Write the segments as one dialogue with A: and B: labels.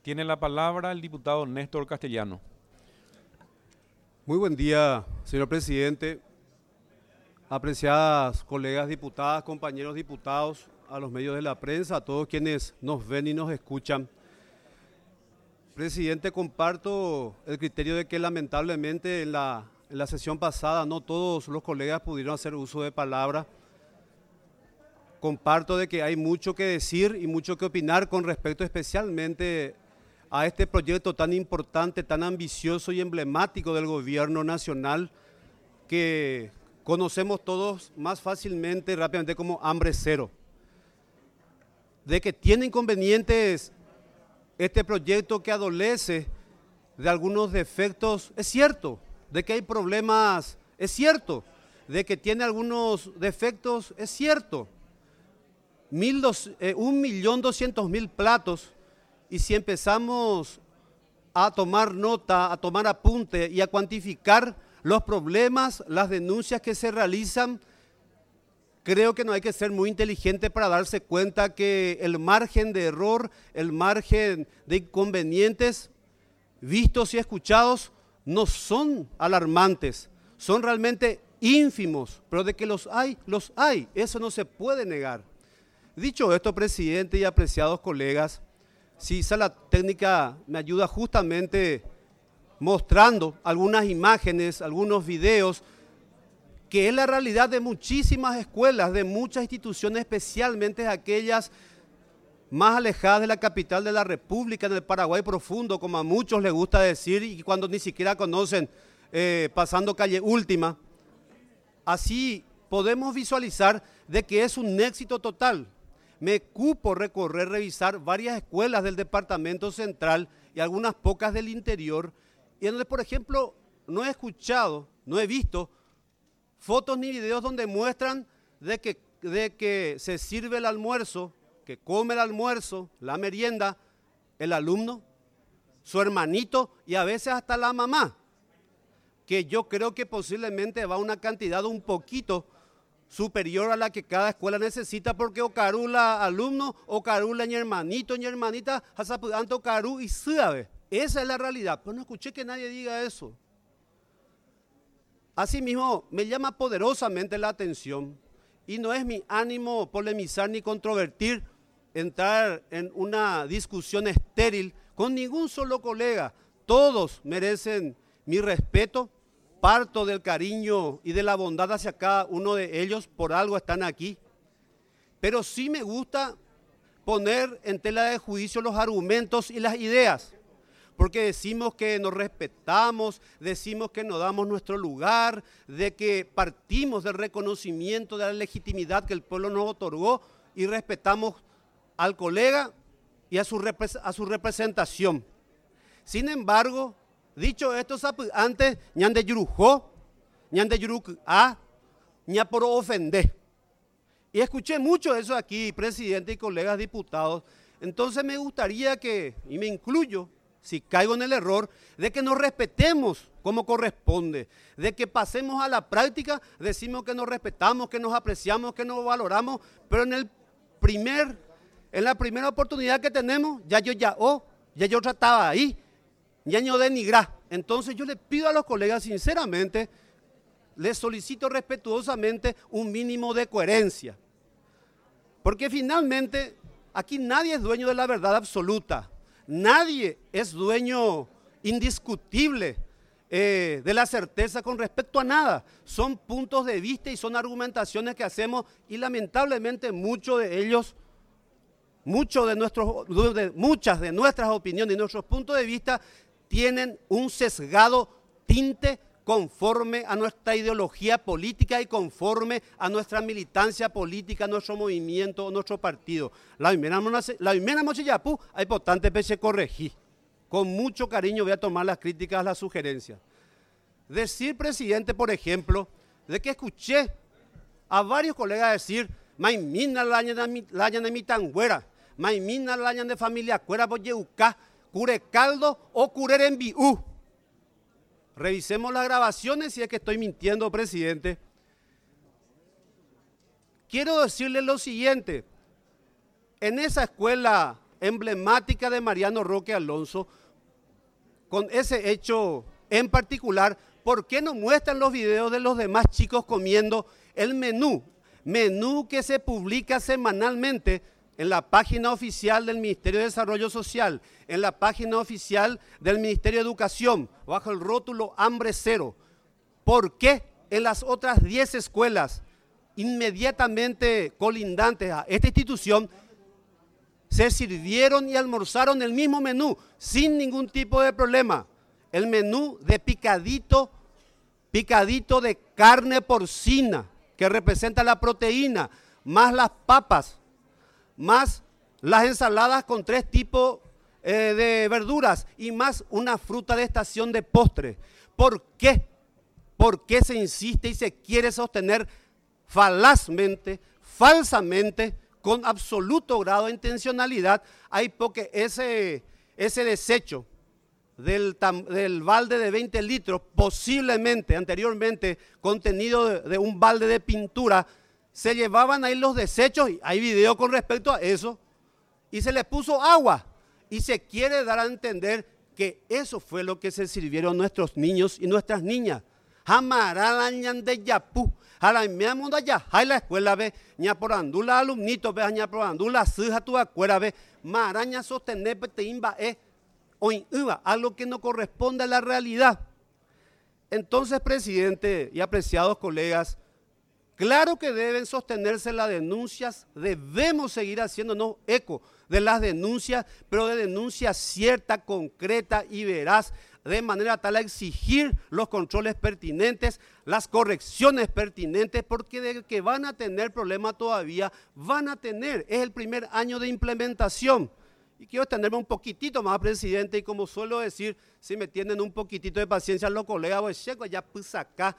A: Tiene la palabra el diputado Néstor Castellano.
B: Muy buen día, señor presidente, apreciadas colegas diputadas, compañeros diputados, a los medios de la prensa, a todos quienes nos ven y nos escuchan. Presidente, comparto el criterio de que lamentablemente en la sesión pasada no todos los colegas pudieron hacer uso de palabra. Comparto de que hay mucho que decir y mucho que opinar con respecto especialmente a este proyecto tan importante, tan ambicioso y emblemático del gobierno nacional que conocemos todos más fácilmente y rápidamente como hambre cero. De que tiene inconvenientes este proyecto que adolece de algunos defectos, es cierto. De que hay problemas, es cierto. De que tiene algunos defectos, es cierto. 1.200.000 platos, y si empezamos a tomar nota, a tomar apunte y a cuantificar los problemas, las denuncias que se realizan, creo que no hay que ser muy inteligente para darse cuenta que el margen de error, el margen de inconvenientes vistos y escuchados no son alarmantes, son realmente ínfimos, pero de que los hay, eso no se puede negar. Dicho esto, presidente y apreciados colegas, si sala técnica me ayuda justamente mostrando algunas imágenes, algunos videos, que es la realidad de muchísimas escuelas, de muchas instituciones, especialmente aquellas más alejadas de la capital de la República, en el Paraguay profundo, como a muchos les gusta decir, y cuando ni siquiera conocen, pasando calle Última. Así podemos visualizar de que es un éxito total. Me cupo recorrer, revisar varias escuelas del departamento central y algunas pocas del interior, y en donde, por ejemplo, no he escuchado, no he visto fotos ni videos donde muestran de que se sirve el almuerzo, que come el almuerzo, la merienda, el alumno, su hermanito y a veces hasta la mamá, que yo creo que posiblemente va a una cantidad un poquito superior a la que cada escuela necesita, porque o carula alumno, o carula ni hermanito, ni hermanita, hasapudanto caru y suave. Esa es la realidad, pero no escuché que nadie diga eso. Asimismo, me llama poderosamente la atención, y no es mi ánimo polemizar ni controvertir, entrar en una discusión estéril con ningún solo colega. Todos merecen mi respeto. Parto del cariño y de la bondad hacia cada uno de ellos, por algo están aquí. Pero sí me gusta poner en tela de juicio los argumentos y las ideas, porque decimos que nos respetamos, decimos que nos damos nuestro lugar, de que partimos del reconocimiento de la legitimidad que el pueblo nos otorgó y respetamos al colega y a su representación. Sin embargo, dicho esto, antes, ñande yurujó, ñande yuruk a, ña por ofender. Y escuché mucho eso aquí, presidente y colegas diputados. Entonces me gustaría que, y me incluyo, si caigo en el error, de que nos respetemos como corresponde, de que pasemos a la práctica, decimos que nos respetamos, que nos apreciamos, que nos valoramos, pero en la primera oportunidad que tenemos, ya yo trataba ahí, ya no denigrar. Entonces yo le pido a los colegas sinceramente, les solicito respetuosamente un mínimo de coherencia. Porque finalmente aquí nadie es dueño de la verdad absoluta, nadie es dueño indiscutible de la certeza con respecto a nada. Son puntos de vista y son argumentaciones que hacemos y lamentablemente muchas de nuestras opiniones y nuestros puntos de vista tienen un sesgado tinte conforme a nuestra ideología política y conforme a nuestra militancia política, nuestro movimiento, nuestro partido. La primera mochillapu hay potente peche corregir. Con mucho cariño voy a tomar las críticas, las sugerencias. Decir, presidente, por ejemplo, de que escuché a varios colegas decir, maimina la aña de mi tangüera, maimina la aña de familia cuera boyeucá, cure caldo o curer en biú. Revisemos las grabaciones si es que estoy mintiendo, presidente. Quiero decirle lo siguiente, en esa escuela emblemática de Mariano Roque Alonso, con ese hecho en particular, ¿por qué no muestran los videos de los demás chicos comiendo el menú? Menú que se publica semanalmente en la página oficial del Ministerio de Desarrollo Social, en la página oficial del Ministerio de Educación, bajo el rótulo Hambre Cero. ¿Por qué en las otras 10 escuelas inmediatamente colindantes a esta institución se sirvieron y almorzaron el mismo menú sin ningún tipo de problema? El menú de picadito de carne porcina, que representa la proteína, más las papas, más las ensaladas con 3 tipos de verduras y más una fruta de estación de postre. ¿Por qué? ¿Por qué se insiste y se quiere sostener falazmente, falsamente, con absoluto grado de intencionalidad? Hay porque ese desecho del balde de 20 litros, posiblemente, anteriormente, contenido de un balde de pintura, se llevaban ahí los desechos, y hay video con respecto a eso, y se le puso agua, y se quiere dar a entender que eso fue lo que se sirvieron nuestros niños y nuestras niñas. Jamarañan de Yapú, Jarameamos allá, hay la escuela, ve, ña por andula alumnito, ve, ña por andula, sija tu acuera, ve, maraña sostener, te imba, algo que no corresponde a la realidad. Entonces, presidente y apreciados colegas, claro que deben sostenerse las denuncias, debemos seguir haciéndonos eco de las denuncias, pero de denuncias cierta, concreta y veraz, de manera tal a exigir los controles pertinentes, las correcciones pertinentes, porque de que van a tener problemas todavía, van a tener, es el primer año de implementación. Y quiero extenderme un poquitito más, presidente, y como suelo decir, si me tienen un poquitito de paciencia los colegas, pues llego allá pues acá,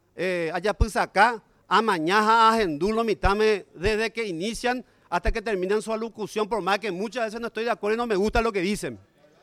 B: a mañana agendulo mitame desde que inician hasta que terminan su alocución, por más que muchas veces no estoy de acuerdo y no me gusta lo que dicen.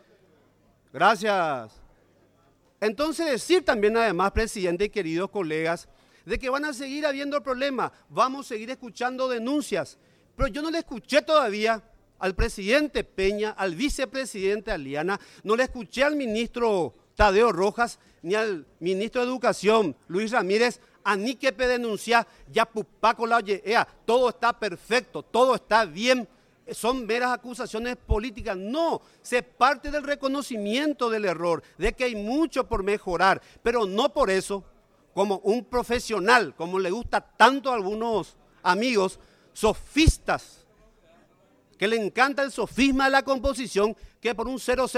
B: Gracias. Entonces decir también además, presidente y queridos colegas, de que van a seguir habiendo problemas, vamos a seguir escuchando denuncias, pero yo no le escuché todavía al presidente Peña, al vicepresidente Aliana, no le escuché al ministro Tadeo Rojas, ni al ministro de Educación, Luis Ramírez, a ni que denunciar, ya pupaco la oyeea, todo está perfecto, todo está bien, son meras acusaciones políticas. No, se parte del reconocimiento del error, de que hay mucho por mejorar, pero no por eso, como un profesional, como le gusta tanto a algunos amigos, sofistas, que le encanta el sofisma de la composición, que por un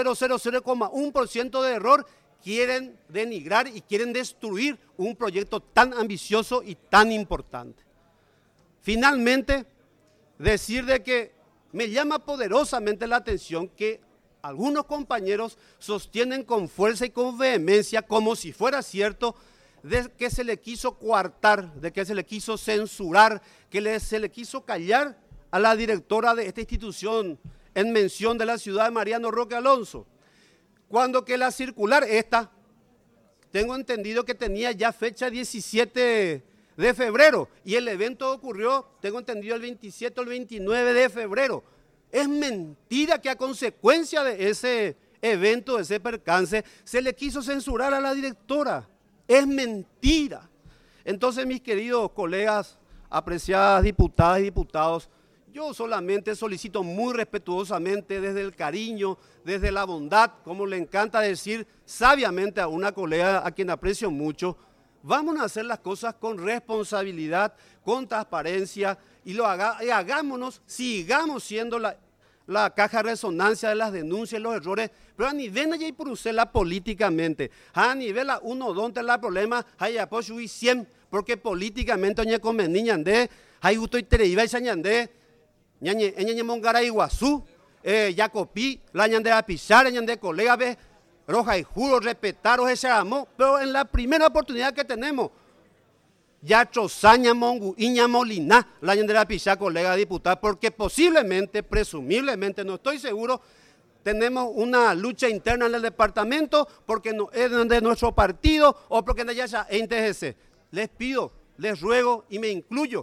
B: 0,000,1% de error quieren denigrar y quieren destruir un proyecto tan ambicioso y tan importante. Finalmente, decir de que me llama poderosamente la atención que algunos compañeros sostienen con fuerza y con vehemencia, como si fuera cierto, de que se le quiso coartar, de que se le quiso censurar, que se le quiso callar a la directora de esta institución en mención de la ciudad de Mariano Roque Alonso, cuando que la circular esta, tengo entendido que tenía ya fecha 17 de febrero y el evento ocurrió, tengo entendido, el 27 o el 29 de febrero. Es mentira que a consecuencia de ese evento, de ese percance, se le quiso censurar a la directora. Es mentira. Entonces, mis queridos colegas, apreciadas diputadas y diputados, yo solamente solicito muy respetuosamente, desde el cariño, desde la bondad, como le encanta decir sabiamente a una colega a quien aprecio mucho, vamos a hacer las cosas con responsabilidad, con transparencia y hagámonos, sigamos siendo la caja de resonancia de las denuncias y los errores, pero a nivel de Bruselas políticamente, a nivel a uno donde la problema hay apoyo y 100, porque políticamente oñe come niña de, hay gusto y tereiva y sañandé, ñañe mongara iguazú, Jacopí, la ñandera Pizarra, ñande colega ve, roja y juro, respetaros ese amor, pero en la primera oportunidad que tenemos, ya Chosaña Mongu, Iña Molina, la ñandera Pizarra, colega diputada, porque posiblemente, presumiblemente, no estoy seguro, tenemos una lucha interna en el departamento porque no es de nuestro partido o porque no haya NTGC. Les pido, les ruego y me incluyo,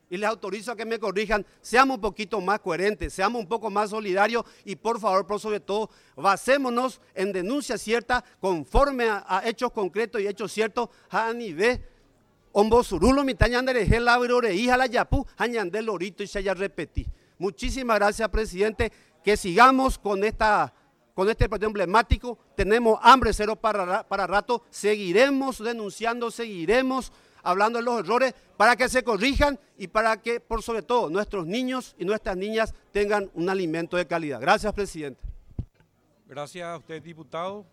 B: y les autorizo a que me corrijan, seamos un poquito más coherentes, seamos un poco más solidarios y por favor, por sobre todo, basémonos en denuncias ciertas conforme a hechos concretos y hechos ciertos a nivel ombosurulo mitañandereje la viroreija la yapú añandel lorito y se haya repetí. Muchísimas gracias, presidente, que sigamos con este proyecto emblemático, tenemos hambre cero para rato, seguiremos denunciando, seguiremos hablando de los errores para que se corrijan y para que, por sobre todo, nuestros niños y nuestras niñas tengan un alimento de calidad. Gracias, presidente.
A: Gracias a usted, diputado.